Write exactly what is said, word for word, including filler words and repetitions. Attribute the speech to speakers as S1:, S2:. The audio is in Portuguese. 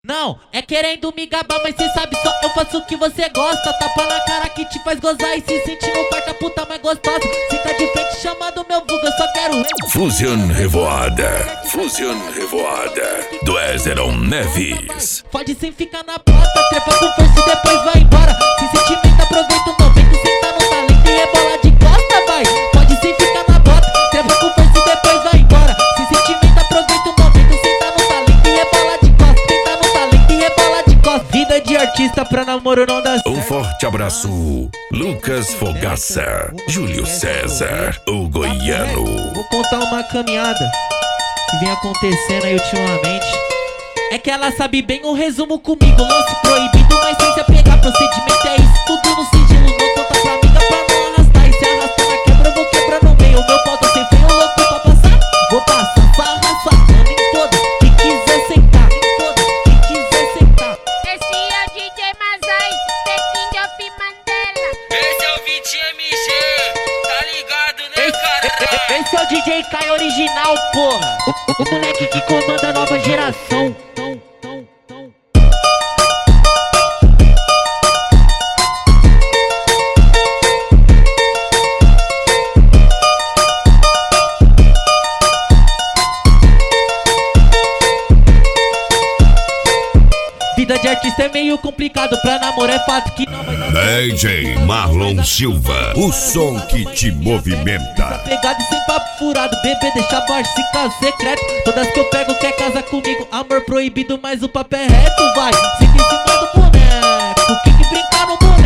S1: Não, é querendo me gabar, mas cê sabe só eu faço o que você gosta. Tapa na cara que te faz gozar e se sentir no quarto a puta mais gostosa. Se tá de frente chamando meu vulgo, eu só quero
S2: Fusion Revoada, Fusion Revoada, do Ezerão Neves.
S1: Pode sem ficar na porta, trepa com força e depois vai embora. Se sentimento aproveita o momento, senta no talento e rebola de costa, vai. Pode sem ficar na bota, trepa com força e depois vai embora. Se sentimento aproveita o momento, senta no talento e rebola de costa. Senta no talento e rebola de costa. Vida de artista pra namoro não dá certo.
S2: Um forte abraço, Lucas Fogaça, Júlio César, o goiano.
S1: Vou contar uma caminhada que vem acontecendo aí ultimamente. É que ela sabe bem o resumo comigo. Lance proibido, mas sem se apegar. Procedimento é isso, tudo no sigilo. Não conta pra amiga pra não arrastar. E se arrastar na quebra, eu vou quebrar no meio. O meu pau tá sem freio, louco pra passar. Vou passar, farra, farrando em toda. Quem quiser sentar, em toda. Quem quiser sentar.
S3: Esse é o D J Mazai, The King of Mandela.
S4: Esse é o Vitinho M G, tá ligado, né, cara?
S1: Esse é o D J Kai original, porra. O, o moleque que comanda a nova geração. Vida de artista é meio complicado, pra namorar é fato que não vai dar certo.
S2: D J Marlon Silva, o som que te movimenta.
S1: Pegado e sem papo furado, bebê deixa baixo, se caso secreto. Todas que eu pego quer casar comigo, amor proibido, mas o papo é reto, vai. Fica em cima do boneco, quem que brincar no boneco?